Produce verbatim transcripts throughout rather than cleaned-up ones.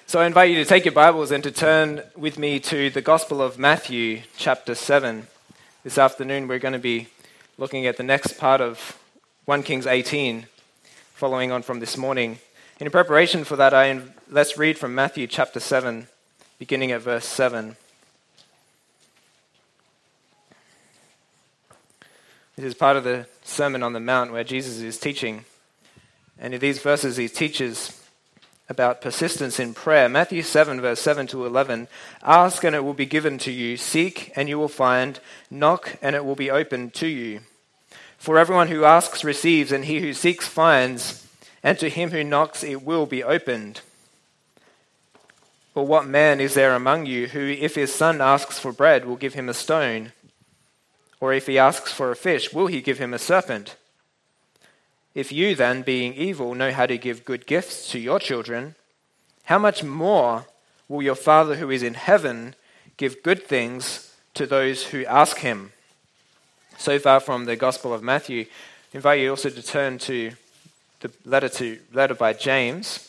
So I invite you to take your Bibles and to turn with me to the Gospel of Matthew, chapter seven. This afternoon we're going to be looking at the next part of First Kings eighteen, following on from this morning. In preparation for that, I let's read from Matthew chapter seven, beginning at verse seven. This is part of the Sermon on the Mount where Jesus is teaching. And in these verses he teaches about persistence in prayer. Matthew seven, verse seven to eleven. Ask and it will be given to you. Seek and you will find. Knock and it will be opened to you. For everyone who asks receives, and he who seeks finds, and to him who knocks it will be opened. Or what man is there among you who, if his son asks for bread, will give him a stone? Or if he asks for a fish, will he give him a serpent? If you then, being evil, know how to give good gifts to your children, how much more will your Father who is in heaven give good things to those who ask him? So far from the Gospel of Matthew, I invite you also to turn to the letter to letter by James.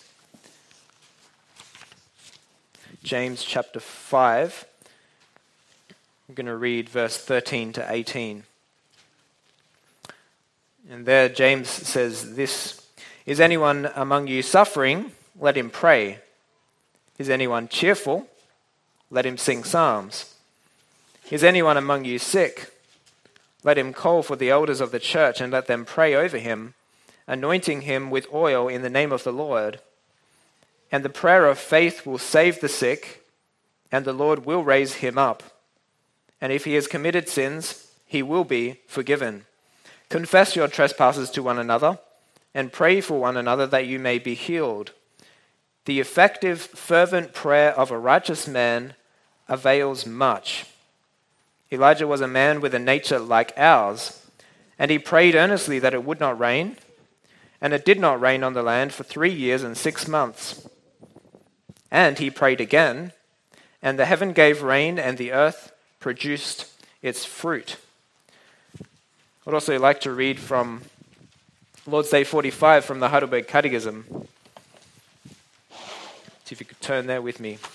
James chapter five. I'm going to read verse thirteen to eighteen. And there James says this, Is anyone among you suffering? Let him pray. Is anyone cheerful? Let him sing psalms. Is anyone among you sick? Let him call for the elders of the church and let them pray over him, anointing him with oil in the name of the Lord. And the prayer of faith will save the sick, and the Lord will raise him up. And if he has committed sins, he will be forgiven. Confess your trespasses to one another, and pray for one another that you may be healed. The effective, fervent prayer of a righteous man avails much. Elijah was a man with a nature like ours, and he prayed earnestly that it would not rain, and it did not rain on the land for three years and six months. And he prayed again, and the heaven gave rain, and the earth produced its fruit. I'd also like to read from Lord's Day forty-five from the Heidelberg Catechism. See if you could turn there with me.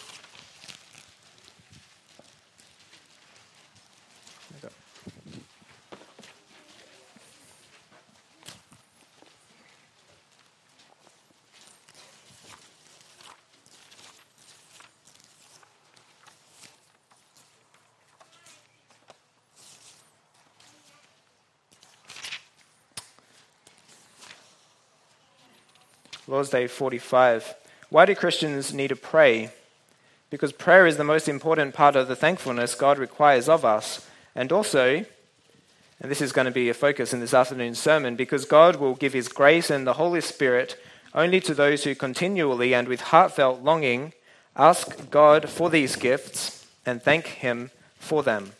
Lord's Day forty-five. Why do Christians need to pray? Because prayer is the most important part of the thankfulness God requires of us. And also, and this is going to be a focus in this afternoon's sermon, because God will give his grace and the Holy Spirit only to those who continually and with heartfelt longing ask God for these gifts and thank him for them.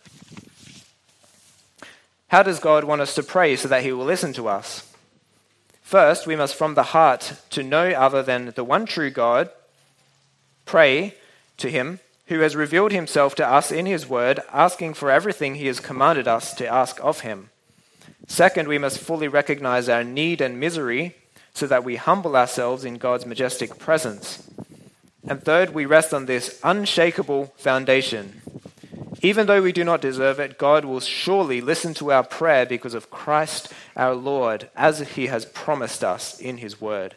How does God want us to pray so that he will listen to us? First, we must from the heart, to no other than the one true God, pray to him who has revealed himself to us in his word, asking for everything he has commanded us to ask of him. Second, we must fully recognize our need and misery so that we humble ourselves in God's majestic presence. And third, we rest on this unshakable foundation. Even though we do not deserve it, God will surely listen to our prayer because of Christ our Lord, as he has promised us in his word.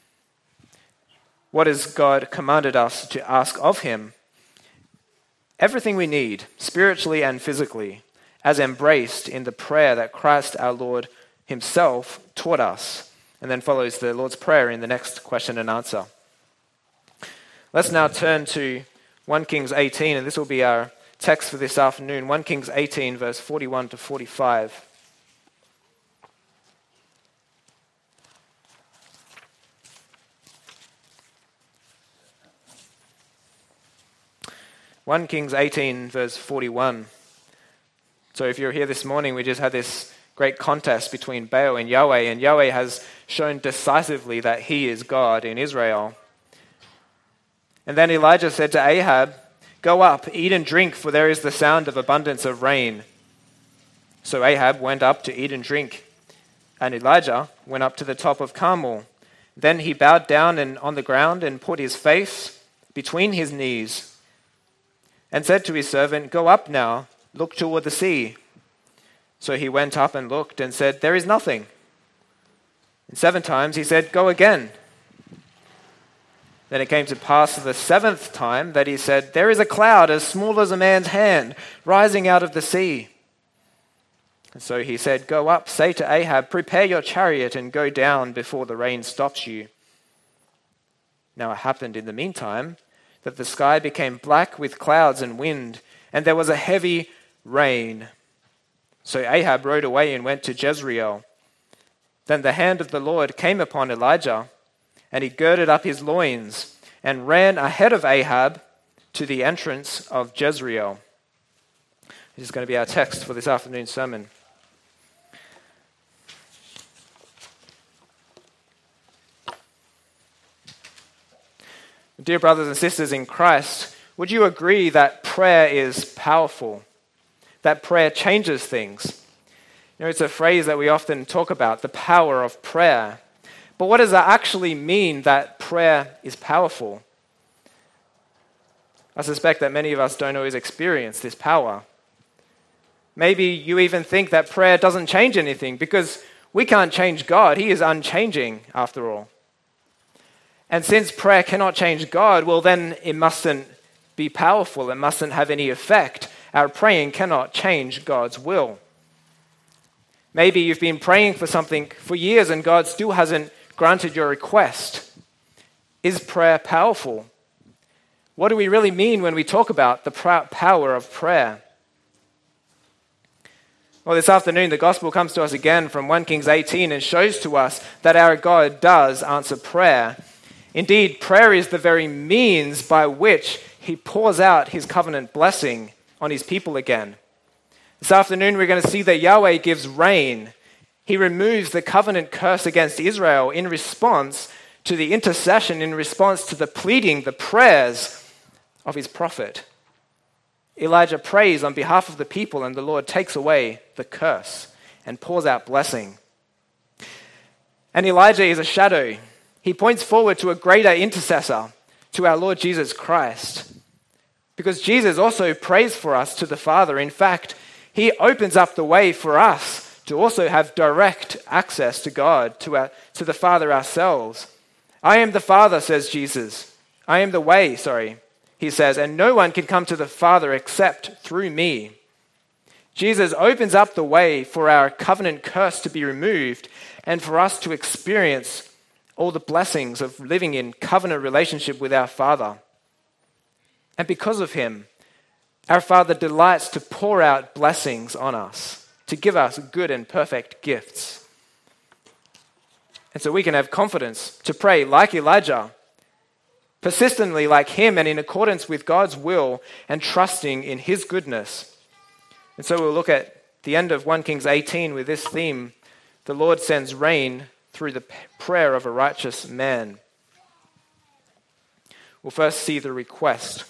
What has God commanded us to ask of him? Everything we need, spiritually and physically, as embraced in the prayer that Christ our Lord himself taught us. And then follows the Lord's Prayer in the next question and answer. Let's now turn to First Kings eighteen, and this will be our text for this afternoon, First Kings eighteen, verse forty-one to forty-five. First Kings eighteen, verse forty-one. So if you're here this morning, we just had this great contest between Baal and Yahweh, and Yahweh has shown decisively that he is God in Israel. And then Elijah said to Ahab, Go up, eat and drink, for there is the sound of abundance of rain. So Ahab went up to eat and drink, and Elijah went up to the top of Carmel. Then he bowed down and on the ground and put his face between his knees, and said to his servant, "Go up now, look toward the sea." So he went up and looked and said, "There is nothing." And seven times he said, "Go again." Then it came to pass the seventh time that he said, "There is a cloud as small as a man's hand rising out of the sea." And so he said, "Go up, say to Ahab, prepare your chariot and go down before the rain stops you." Now it happened in the meantime that the sky became black with clouds and wind, and there was a heavy rain. So Ahab rode away and went to Jezreel. Then the hand of the Lord came upon Elijah, and he girded up his loins and ran ahead of Ahab to the entrance of Jezreel. This is going to be our text for this afternoon's sermon. Dear brothers and sisters in Christ, would you agree that prayer is powerful? That prayer changes things? You know, it's a phrase that we often talk about, the power of prayer. But what does that actually mean, that prayer is powerful? I suspect that many of us don't always experience this power. Maybe you even think that prayer doesn't change anything because we can't change God. He is unchanging after all. And since prayer cannot change God, well then it mustn't be powerful. It mustn't have any effect. Our praying cannot change God's will. Maybe you've been praying for something for years and God still hasn't granted your request. Is prayer powerful? What do we really mean when we talk about the power of prayer? Well, this afternoon the gospel comes to us again from First Kings eighteen and shows to us that our God does answer prayer. Indeed, prayer is the very means by which he pours out his covenant blessing on his people again. This afternoon, we're going to see that Yahweh gives rain. He removes the covenant curse against Israel in response to the intercession, in response to the pleading, the prayers of his prophet. Elijah prays on behalf of the people, and the Lord takes away the curse and pours out blessing. And Elijah is a shadow. He points forward to a greater intercessor, to our Lord Jesus Christ. Because Jesus also prays for us to the Father. In fact, he opens up the way for us to also have direct access to God, to, our, to the Father ourselves. I am the Father, says Jesus. I am the way, sorry, he says, and no one can come to the Father except through me. Jesus opens up the way for our covenant curse to be removed and for us to experience all the blessings of living in covenant relationship with our Father. And because of him, our Father delights to pour out blessings on us, to give us good and perfect gifts. And so we can have confidence to pray like Elijah, persistently like him and in accordance with God's will and trusting in his goodness. And so we'll look at the end of First Kings eighteen with this theme: the Lord sends rain through the prayer of a righteous man. We'll first see the request.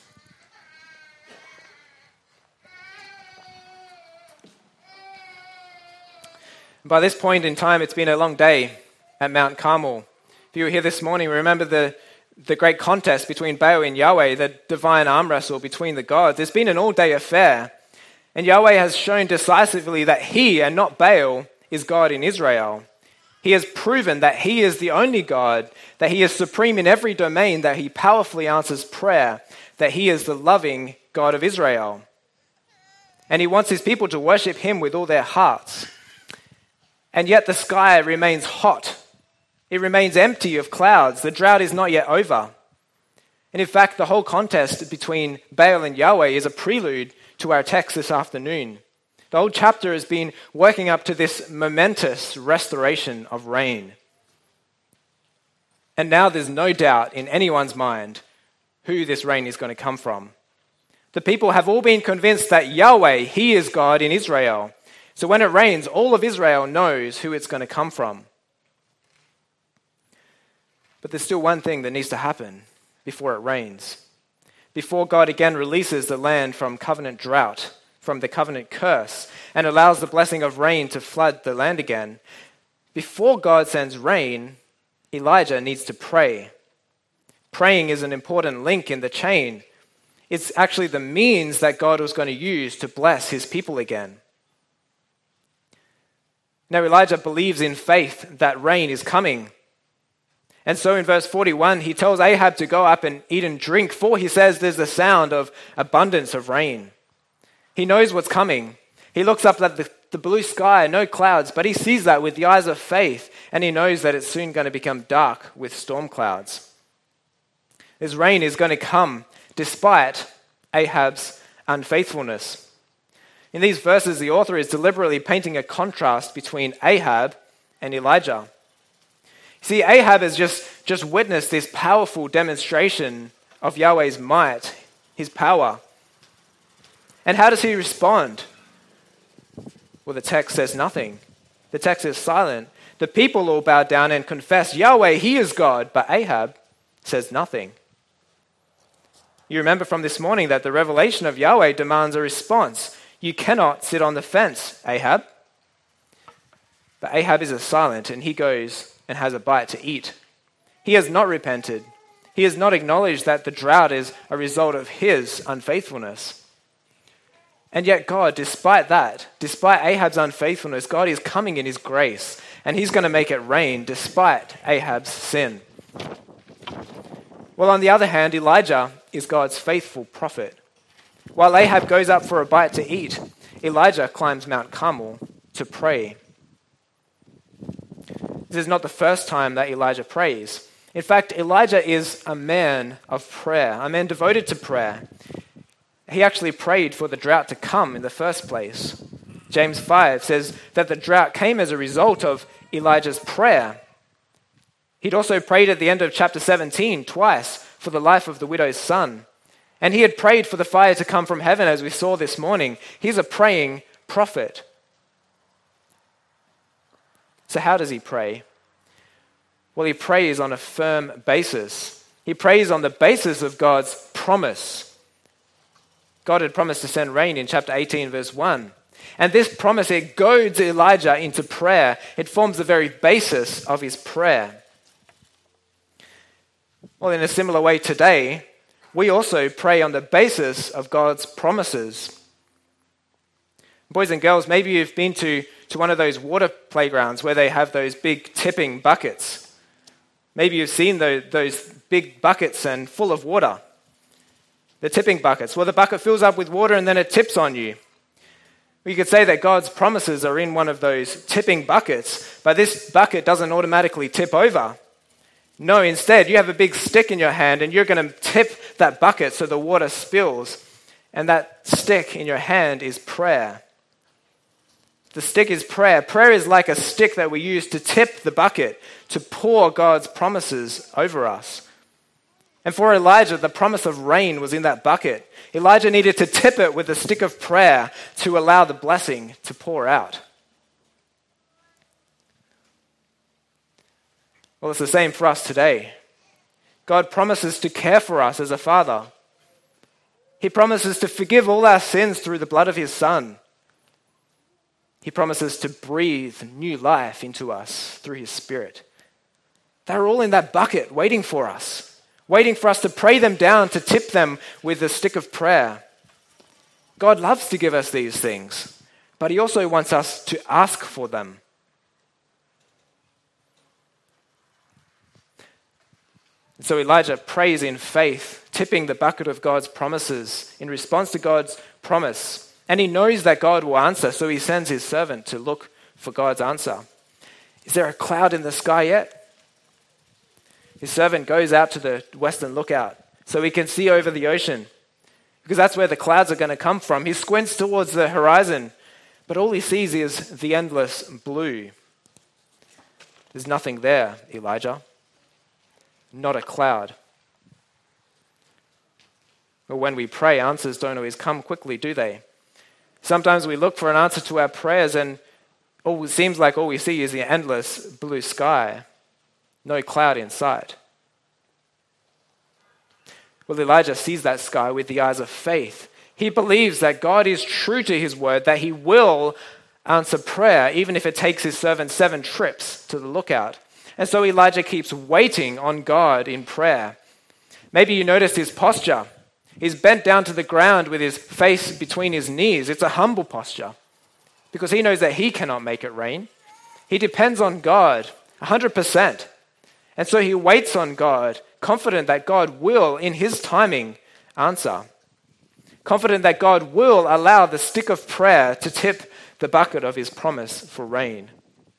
By this point in time, it's been a long day at Mount Carmel. If you were here this morning, remember the, the great contest between Baal and Yahweh, the divine arm wrestle between the gods. It's been an all-day affair, and Yahweh has shown decisively that he and not Baal is God in Israel. He has proven that he is the only God, that he is supreme in every domain, that he powerfully answers prayer, that he is the loving God of Israel. And he wants his people to worship him with all their hearts. And yet the sky remains hot. It remains empty of clouds. The drought is not yet over. And in fact, the whole contest between Baal and Yahweh is a prelude to our text this afternoon. The whole chapter has been working up to this momentous restoration of rain. And now there's no doubt in anyone's mind who this rain is going to come from. The people have all been convinced that Yahweh, he is God in Israel. So when it rains, all of Israel knows who it's going to come from. But there's still one thing that needs to happen before it rains. Before God again releases the land from covenant drought, from the covenant curse, and allows the blessing of rain to flood the land again. Before God sends rain, Elijah needs to pray. Praying is an important link in the chain. It's actually the means that God was going to use to bless his people again. Now Elijah believes in faith that rain is coming. And so in verse forty-one, he tells Ahab to go up and eat and drink, for he says there's the sound of abundance of rain. He knows what's coming. He looks up at the, the blue sky, no clouds, but he sees that with the eyes of faith, and he knows that it's soon going to become dark with storm clouds. This rain is going to come despite Ahab's unfaithfulness. In these verses, the author is deliberately painting a contrast between Ahab and Elijah. See, Ahab has just, just witnessed this powerful demonstration of Yahweh's might, his power. And how does he respond? Well, the text says nothing. The text is silent. The people all bow down and confess, Yahweh, he is God, but Ahab says nothing. You remember from this morning that the revelation of Yahweh demands a response. You cannot sit on the fence, Ahab. But Ahab is silent, and he goes and has a bite to eat. He has not repented. He has not acknowledged that the drought is a result of his unfaithfulness. And yet God, despite that, despite Ahab's unfaithfulness, God is coming in his grace, and he's going to make it rain despite Ahab's sin. Well, on the other hand, Elijah is God's faithful prophet. While Ahab goes up for a bite to eat, Elijah climbs Mount Carmel to pray. This is not the first time that Elijah prays. In fact, Elijah is a man of prayer, a man devoted to prayer. He actually prayed for the drought to come in the first place. James five says that the drought came as a result of Elijah's prayer. He'd also prayed at the end of chapter seventeen twice for the life of the widow's son. And he had prayed for the fire to come from heaven, as we saw this morning. He's a praying prophet. So how does he pray? Well, he prays on a firm basis. He prays on the basis of God's promise. God had promised to send rain in chapter eighteen, verse one. And this promise, it goads Elijah into prayer. It forms the very basis of his prayer. Well, in a similar way today, we also pray on the basis of God's promises. Boys and girls, maybe you've been to, to one of those water playgrounds where they have those big tipping buckets. Maybe you've seen those, those big buckets and full of water. The tipping buckets. Well, the bucket fills up with water and then it tips on you. We could say that God's promises are in one of those tipping buckets, but this bucket doesn't automatically tip over. No, instead, you have a big stick in your hand and you're going to tip that bucket so the water spills. And that stick in your hand is prayer. The stick is prayer. Prayer is like a stick that we use to tip the bucket, to pour God's promises over us. And for Elijah, the promise of rain was in that bucket. Elijah needed to tip it with a stick of prayer to allow the blessing to pour out. Well, it's the same for us today. God promises to care for us as a father. He promises to forgive all our sins through the blood of his Son. He promises to breathe new life into us through his Spirit. They're all in that bucket waiting for us, waiting for us to pray them down, to tip them with the stick of prayer. God loves to give us these things, but he also wants us to ask for them. So Elijah prays in faith, tipping the bucket of God's promises in response to God's promise. And he knows that God will answer, so he sends his servant to look for God's answer. Is there a cloud in the sky yet? His servant goes out to the western lookout so he can see over the ocean, because that's where the clouds are going to come from. He squints towards the horizon, but all he sees is the endless blue. There's nothing there, Elijah. Not a cloud. But when we pray, answers don't always come quickly, do they? Sometimes we look for an answer to our prayers and all, it seems like all we see is the endless blue sky. No cloud in sight. Well, Elijah sees that sky with the eyes of faith. He believes that God is true to his word, that he will answer prayer, even if it takes his servant seven trips to the lookout. And so Elijah keeps waiting on God in prayer. Maybe you noticed his posture. He's bent down to the ground with his face between his knees. It's a humble posture because he knows that he cannot make it rain. He depends on God one hundred percent. And so he waits on God, confident that God will, in his timing, answer. Confident that God will allow the stick of prayer to tip the bucket of his promise for rain.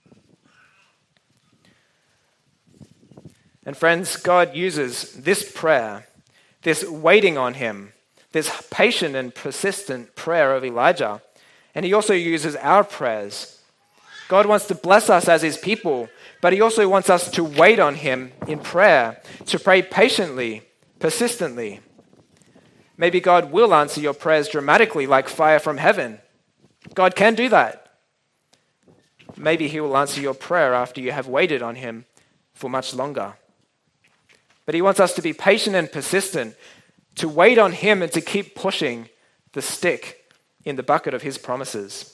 And friends, God uses this prayer, this waiting on him, this patient and persistent prayer of Elijah, and he also uses our prayers. God wants to bless us as his people, but he also wants us to wait on him in prayer, to pray patiently, persistently. Maybe God will answer your prayers dramatically like fire from heaven. God can do that. Maybe he will answer your prayer after you have waited on him for much longer. But he wants us to be patient and persistent, to wait on him and to keep pushing the stick in the bucket of his promises.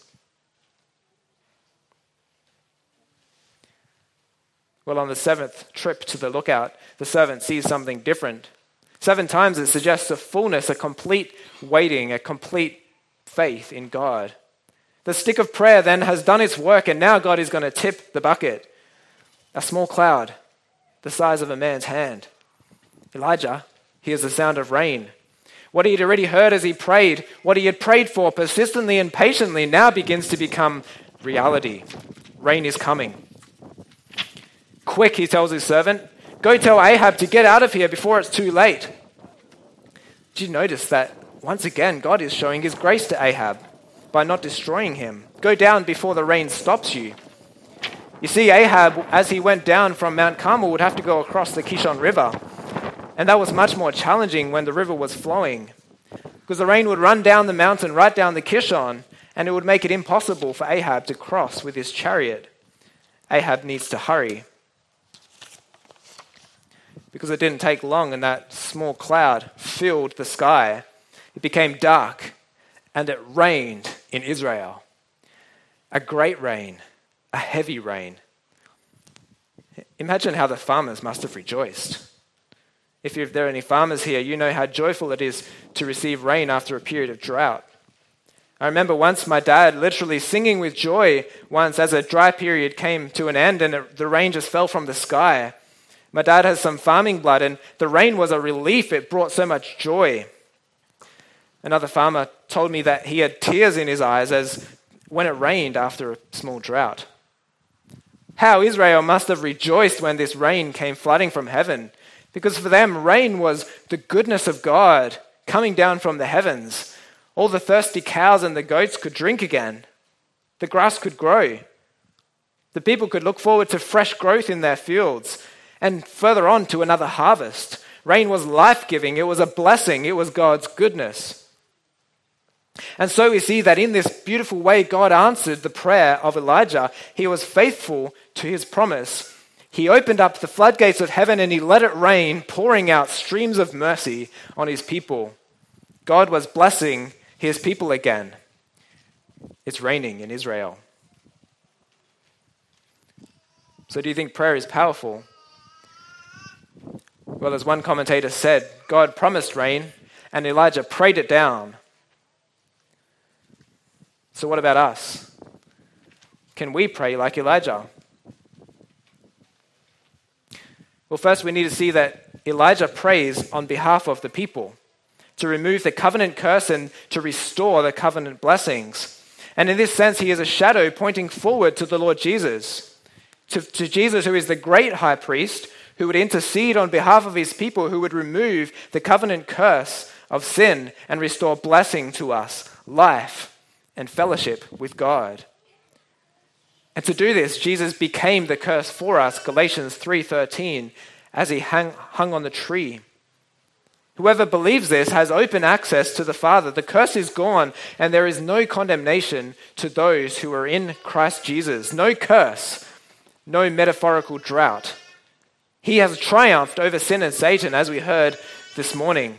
Well, on the seventh trip to the lookout, the servant sees something different. Seven times it suggests a fullness, a complete waiting, a complete faith in God. The stick of prayer then has done its work, and now God is going to tip the bucket. A small cloud, the size of a man's hand. Elijah hears the sound of rain. What he had already heard as he prayed, what he had prayed for persistently and patiently, now begins to become reality. Rain is coming. Quick, he tells his servant, go tell Ahab to get out of here before it's too late. Did you notice that once again God is showing his grace to Ahab by not destroying him? Go down before the rain stops you. You see, Ahab, as he went down from Mount Carmel, would have to go across the Kishon River. And that was much more challenging when the river was flowing, because the rain would run down the mountain, right down the Kishon, and it would make it impossible for Ahab to cross with his chariot. Ahab needs to hurry. Because it didn't take long and that small cloud filled the sky. It became dark and it rained in Israel. A great rain, a heavy rain. Imagine how the farmers must have rejoiced. If there are any farmers here, you know how joyful it is to receive rain after a period of drought. I remember once my dad literally singing with joy once as a dry period came to an end and it, the rain just fell from the sky. My dad has some farming blood and the rain was a relief. It brought so much joy. Another farmer told me that he had tears in his eyes as when it rained after a small drought. How Israel must have rejoiced when this rain came flooding from heaven. Because for them, rain was the goodness of God coming down from the heavens. All the thirsty cows and the goats could drink again. The grass could grow. The people could look forward to fresh growth in their fields and further on to another harvest. Rain was life-giving. It was a blessing. It was God's goodness. And so we see that in this beautiful way, God answered the prayer of Elijah. He was faithful to his promise. He opened up the floodgates of heaven and he let it rain, pouring out streams of mercy on his people. God was blessing his people again. It's raining in Israel. So do you think prayer is powerful? Well, as one commentator said, God promised rain and Elijah prayed it down. So what about us? Can we pray like Elijah? Well, first we need to see that Elijah prays on behalf of the people to remove the covenant curse and to restore the covenant blessings. And in this sense, he is a shadow pointing forward to the Lord Jesus, to, to Jesus who is the great high priest who would intercede on behalf of his people, who would remove the covenant curse of sin and restore blessing to us, life and fellowship with God. And to do this, Jesus became the curse for us, Galatians three thirteen, as he hung, hung on the tree. Whoever believes this has open access to the Father. The curse is gone, and there is no condemnation to those who are in Christ Jesus. No curse, no metaphorical drought. He has triumphed over sin and Satan, as we heard this morning.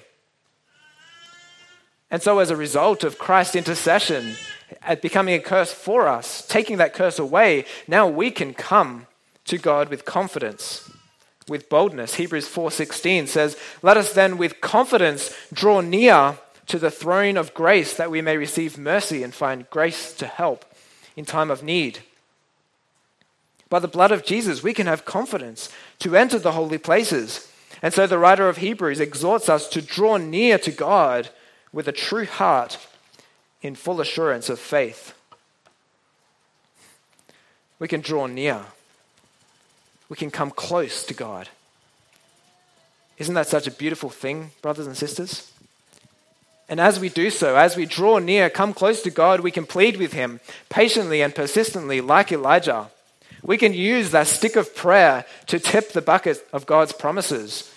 And so as a result of Christ's intercession, at becoming a curse for us, taking that curse away, now we can come to God with confidence, with boldness. Hebrews four sixteen says, "Let us then with confidence draw near to the throne of grace that we may receive mercy and find grace to help in time of need." By the blood of Jesus, we can have confidence to enter the holy places. And so the writer of Hebrews exhorts us to draw near to God with a true heart in full assurance of faith. We can draw near. We can come close to God. Isn't that such a beautiful thing, brothers and sisters? And as we do so, as we draw near, come close to God, we can plead with him patiently and persistently like Elijah. We can use that stick of prayer to tip the bucket of God's promises.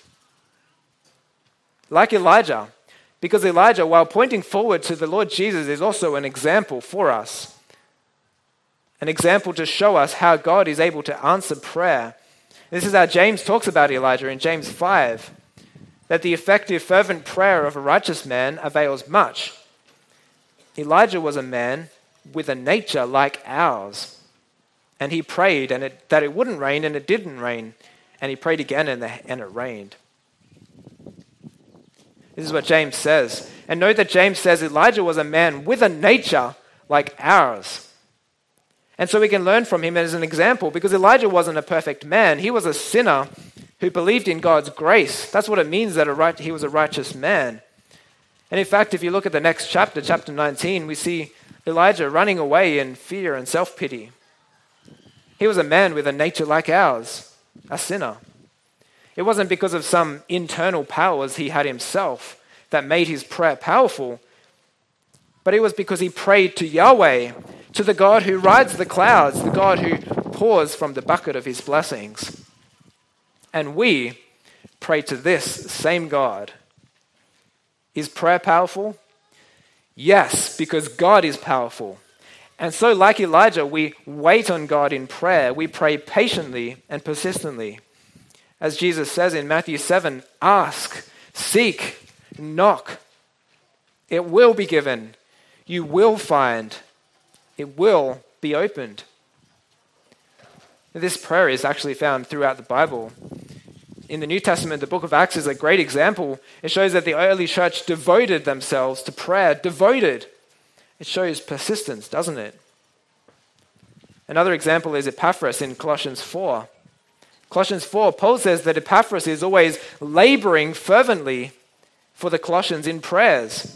Like Elijah, because Elijah, while pointing forward to the Lord Jesus, is also an example for us. An example to show us how God is able to answer prayer. This is how James talks about Elijah in James five, that the effective, fervent prayer of a righteous man avails much. Elijah was a man with a nature like ours. And he prayed and it, that it wouldn't rain, and it didn't rain. And he prayed again, and, the, and it rained. This is what James says. And note that James says Elijah was a man with a nature like ours. And so we can learn from him as an example, because Elijah wasn't a perfect man. He was a sinner who believed in God's grace. That's what it means that a right, he was a righteous man. And in fact, if you look at the next chapter, chapter nineteen, we see Elijah running away in fear and self-pity. He was a man with a nature like ours, a sinner. It wasn't because of some internal powers he had himself that made his prayer powerful, but it was because he prayed to Yahweh, to the God who rides the clouds, the God who pours from the bucket of his blessings. And we pray to this same God. Is prayer powerful? Yes, because God is powerful. And so, like Elijah, we wait on God in prayer. We pray patiently and persistently. As Jesus says in Matthew seven, ask, seek, knock. It will be given. You will find. It will be opened. This prayer is actually found throughout the Bible. In the New Testament, the book of Acts is a great example. It shows that the early church devoted themselves to prayer. Devoted. It shows persistence, doesn't it? Another example is Epaphras in Colossians four. Colossians four, Paul says that Epaphras is always laboring fervently for the Colossians in prayers.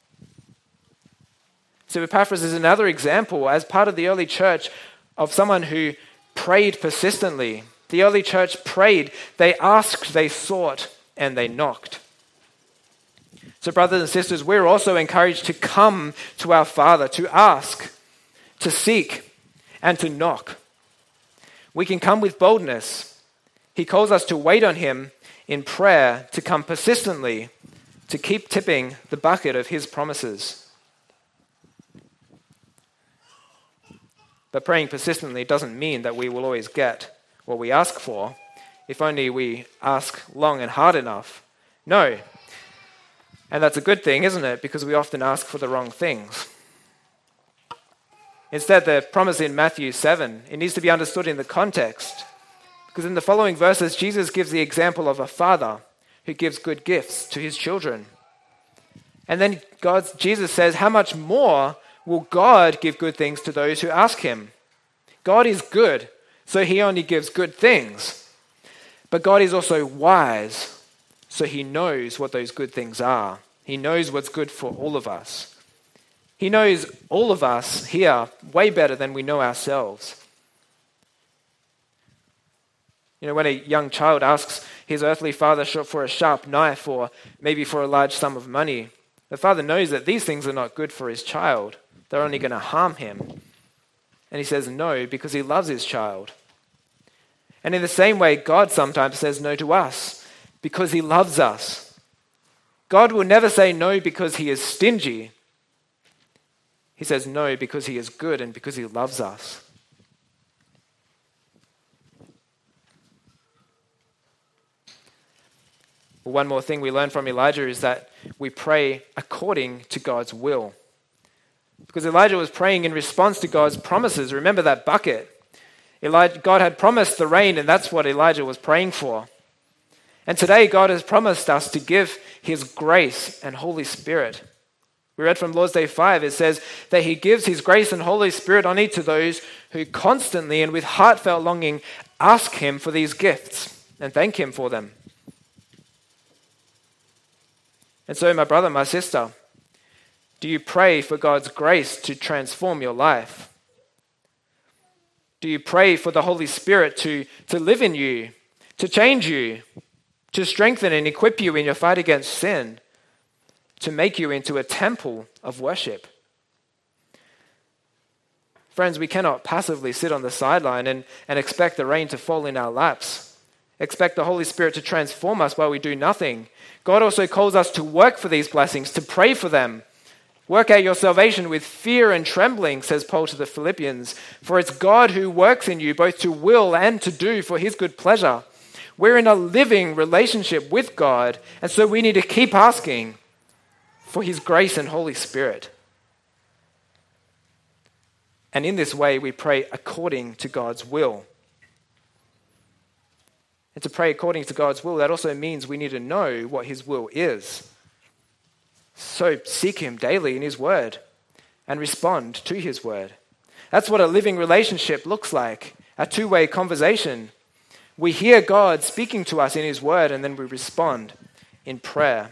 So Epaphras is another example as part of the early church of someone who prayed persistently. The early church prayed, they asked, they sought, and they knocked. So brothers and sisters, we're also encouraged to come to our Father, to ask, to seek, and to knock. We can come with boldness. He calls us to wait on him in prayer, to come persistently, to keep tipping the bucket of his promises. But praying persistently doesn't mean that we will always get what we ask for, if only we ask long and hard enough. No. And that's a good thing, isn't it? Because we often ask for the wrong things. Instead, the promise in Matthew seven, it needs to be understood in the context. Because in the following verses, Jesus gives the example of a father who gives good gifts to his children. And then God, Jesus says, how much more will God give good things to those who ask him? God is good, so he only gives good things. But God is also wise, so he knows what those good things are. He knows what's good for all of us. He knows all of us here way better than we know ourselves. You know, when a young child asks his earthly father for a sharp knife or maybe for a large sum of money, the father knows that these things are not good for his child. They're only going to harm him. And he says no because he loves his child. And in the same way, God sometimes says no to us because he loves us. God will never say no because he is stingy. He says no because he is good and because he loves us. Well, one more thing we learn from Elijah is that we pray according to God's will. Because Elijah was praying in response to God's promises. Remember that bucket. Elijah, God had promised the rain, and that's what Elijah was praying for. And today God has promised us to give his grace and Holy Spirit. We read from Lord's Day five, it says that he gives his grace and Holy Spirit on each of those who constantly and with heartfelt longing ask him for these gifts and thank him for them. And so, my brother, my sister, do you pray for God's grace to transform your life? Do you pray for the Holy Spirit to, to live in you, to change you, to strengthen and equip you in your fight against sin, to make you into a temple of worship? Friends, we cannot passively sit on the sideline and, and expect the rain to fall in our laps, expect the Holy Spirit to transform us while we do nothing. God also calls us to work for these blessings, to pray for them. Work out your salvation with fear and trembling, says Paul to the Philippians, for it's God who works in you both to will and to do for his good pleasure. We're in a living relationship with God, and so we need to keep asking for his grace and Holy Spirit. And in this way, we pray according to God's will. And to pray according to God's will, that also means we need to know what his will is. So seek him daily in his word and respond to his word. That's what a living relationship looks like, a two-way conversation. We hear God speaking to us in his word, and then we respond in prayer.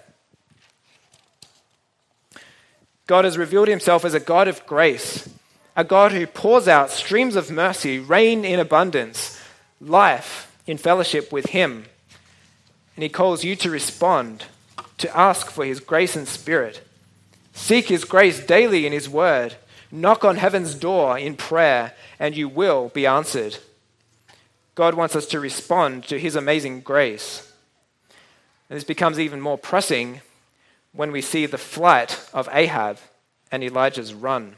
God has revealed himself as a God of grace, a God who pours out streams of mercy, rain in abundance, life in fellowship with him. And he calls you to respond, to ask for his grace and spirit. Seek his grace daily in his word. Knock on heaven's door in prayer, and you will be answered. God wants us to respond to his amazing grace. And this becomes even more pressing when we see the flight of Ahab and Elijah's run.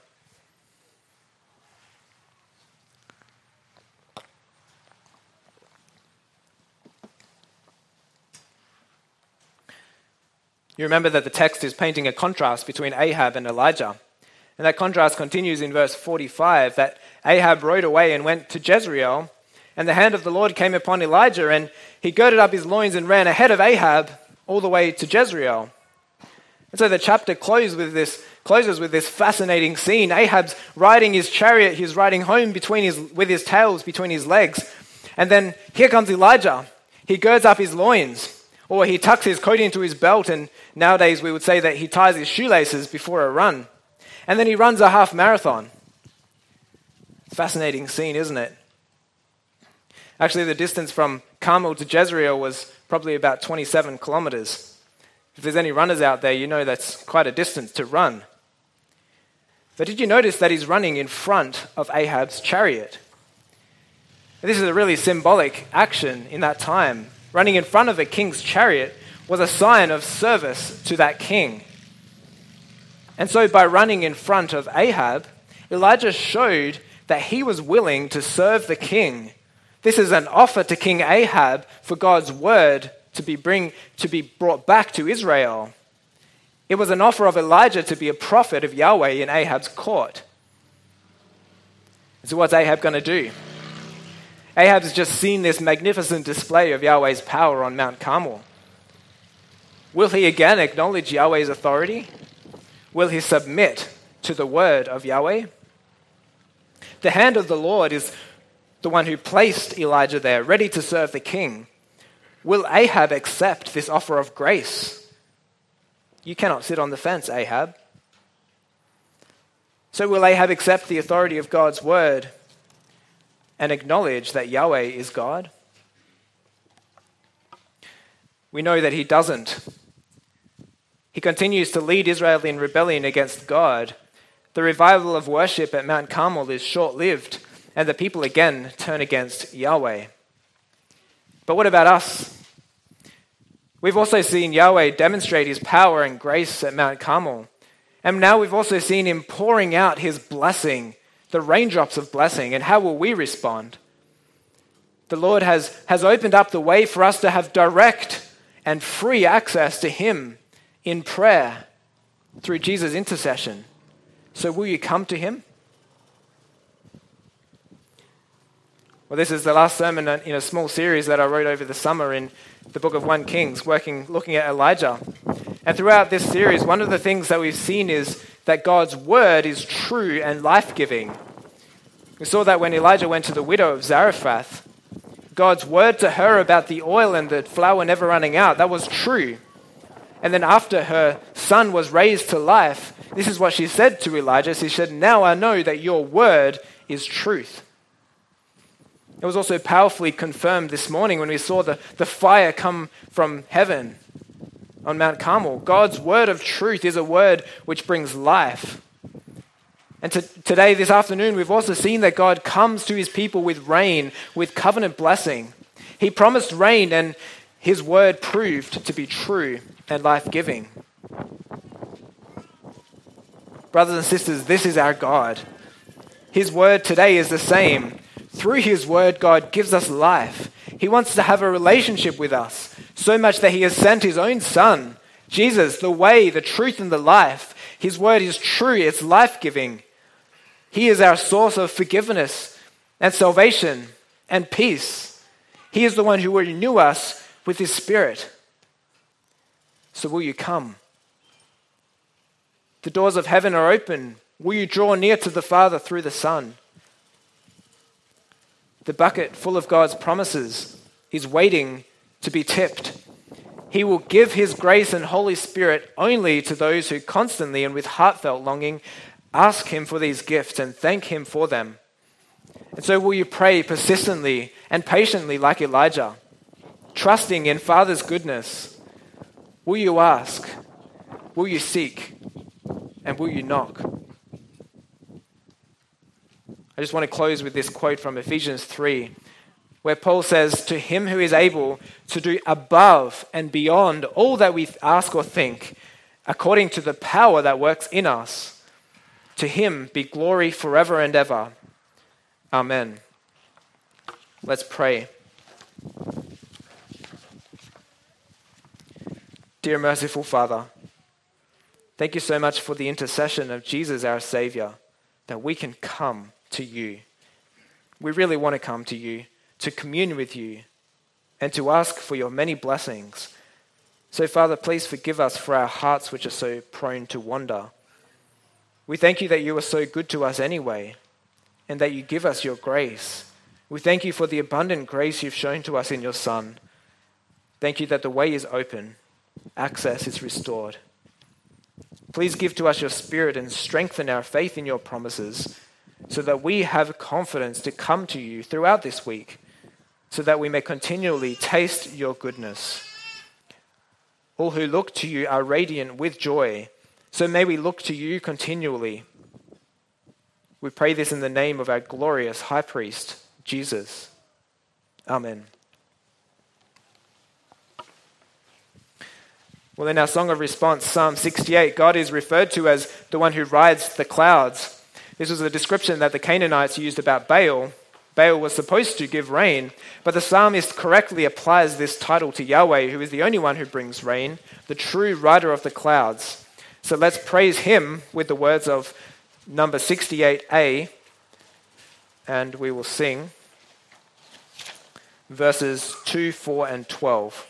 You remember that the text is painting a contrast between Ahab and Elijah. And that contrast continues in verse forty-five, that Ahab rode away and went to Jezreel, and the hand of the Lord came upon Elijah, and he girded up his loins and ran ahead of Ahab all the way to Jezreel. And so the chapter closes with this, closes with this fascinating scene. Ahab's riding his chariot, he's riding home between his, with his tails between his legs. And then here comes Elijah. He girds up his loins, or he tucks his coat into his belt, and nowadays we would say that he ties his shoelaces before a run. And then he runs a half marathon. Fascinating scene, isn't it? Actually, the distance from Carmel to Jezreel was probably about twenty-seven kilometers. If there's any runners out there, you know that's quite a distance to run. But did you notice that he's running in front of Ahab's chariot? This is a really symbolic action in that time. Running in front of a king's chariot was a sign of service to that king. And so by running in front of Ahab, Elijah showed that he was willing to serve the king. This is an offer to King Ahab for God's word to be bring to be brought back to Israel. It was an offer of Elijah to be a prophet of Yahweh in Ahab's court. So what's Ahab going to do? Ahab has just seen this magnificent display of Yahweh's power on Mount Carmel. Will he again acknowledge Yahweh's authority? Will he submit to the word of Yahweh? The hand of the Lord is the one who placed Elijah there, ready to serve the king. Will Ahab accept this offer of grace? You cannot sit on the fence, Ahab. So will Ahab accept the authority of God's word and acknowledge that Yahweh is God? We know that he doesn't. He continues to lead Israel in rebellion against God. The revival of worship at Mount Carmel is short-lived, and the people again turn against Yahweh. But what about us? We've also seen Yahweh demonstrate his power and grace at Mount Carmel. And now we've also seen him pouring out his blessing, the raindrops of blessing. And how will we respond? The Lord has, has opened up the way for us to have direct and free access to him in prayer through Jesus' intercession. So will you come to him? Well, this is the last sermon in a small series that I wrote over the summer in the book of First Kings, working, looking at Elijah. And throughout this series, one of the things that we've seen is that God's word is true and life-giving. We saw that when Elijah went to the widow of Zarephath, God's word to her about the oil and the flour never running out, that was true. And then after her son was raised to life, this is what she said to Elijah. She said, "Now I know that your word is truth." It was also powerfully confirmed this morning when we saw the, the fire come from heaven on Mount Carmel. God's word of truth is a word which brings life. And to, today, this afternoon, we've also seen that God comes to his people with rain, with covenant blessing. He promised rain, and his word proved to be true and life-giving. Brothers and sisters, this is our God. His word today is the same. Through his word, God gives us life. He wants to have a relationship with us, so much that he has sent his own son, Jesus, the way, the truth, and the life. His word is true, it's life-giving. He is our source of forgiveness and salvation and peace. He is the one who will renew us with his Spirit. So will you come? The doors of heaven are open. Will you draw near to the Father through the Son? The bucket full of God's promises is waiting to be tipped. He will give his grace and Holy Spirit only to those who constantly and with heartfelt longing ask him for these gifts and thank him for them. And so will you pray persistently and patiently like Elijah, trusting in Father's goodness? Will you ask? Will you seek? And will you knock? I just want to close with this quote from Ephesians three, where Paul says, "To him who is able to do above and beyond all that we ask or think, according to the power that works in us, to him be glory forever and ever. Amen." Let's pray. Dear merciful Father, thank you so much for the intercession of Jesus, our Savior, that we can come to you. We really want to come to you, to commune with you, and to ask for your many blessings. So, Father, please forgive us for our hearts which are so prone to wander. We thank you that you are so good to us anyway, and that you give us your grace. We thank you for the abundant grace you've shown to us in your Son. Thank you that the way is open, access is restored. Please give to us your Spirit and strengthen our faith in your promises, so that we have confidence to come to you throughout this week, so that we may continually taste your goodness. All who look to you are radiant with joy, so may we look to you continually. We pray this in the name of our glorious high priest, Jesus. Amen. Well, in our song of response, Psalm sixty-eight, God is referred to as the one who rides the clouds. This was a description that the Canaanites used about Baal. Baal was supposed to give rain, but the psalmist correctly applies this title to Yahweh, who is the only one who brings rain, the true rider of the clouds. So let's praise him with the words of number sixty-eight A, and we will sing verses two, four, and twelve.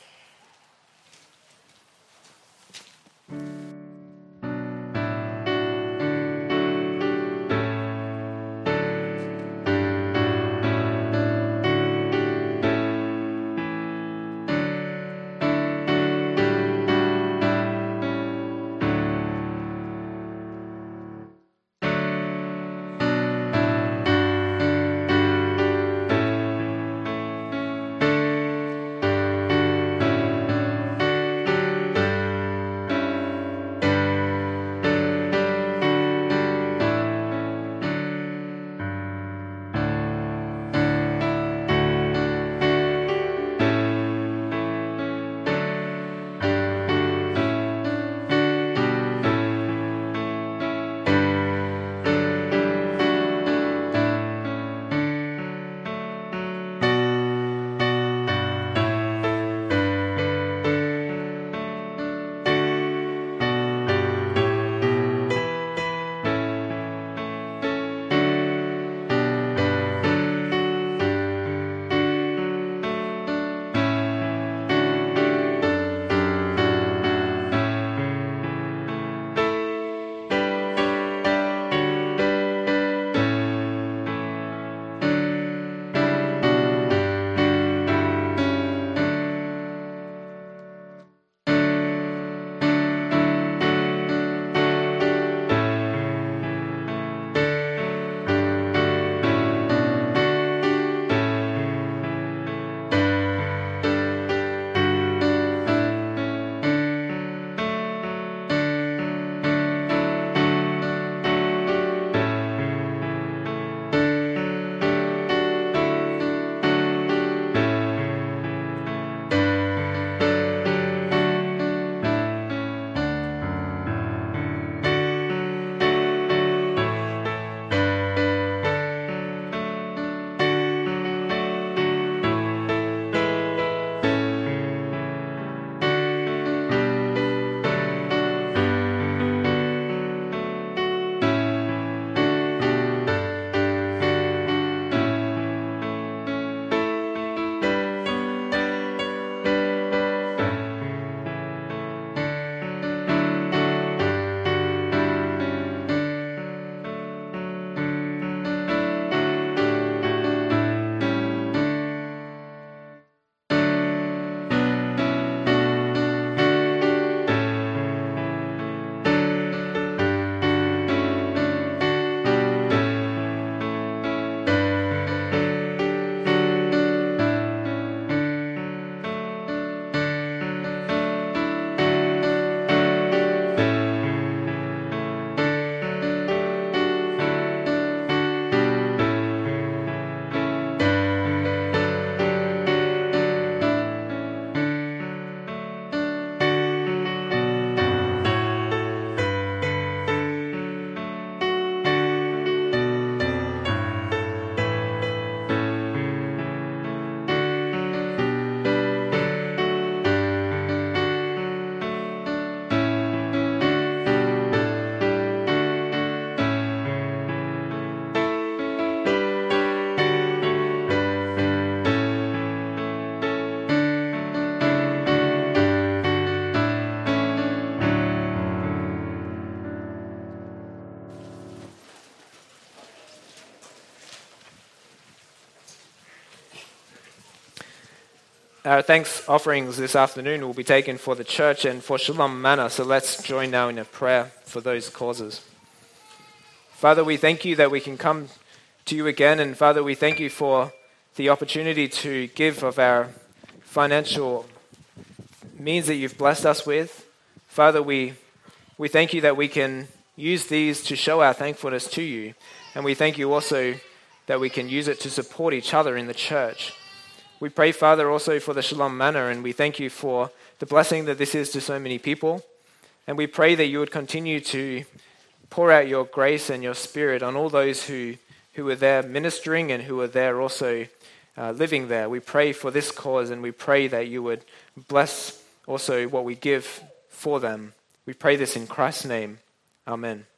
Our thanks offerings this afternoon will be taken for the church and for Shalom Manor, so let's join now in a prayer for those causes. Father, we thank you that we can come to you again, and Father, we thank you for the opportunity to give of our financial means that you've blessed us with. Father, we we thank you that we can use these to show our thankfulness to you, and we thank you also that we can use it to support each other in the church. We pray, Father, also for the Shalom Manor, and we thank you for the blessing that this is to so many people. And we pray that you would continue to pour out your grace and your spirit on all those who, who are there ministering and who are there also uh, living there. We pray for this cause, and we pray that you would bless also what we give for them. We pray this in Christ's name. Amen.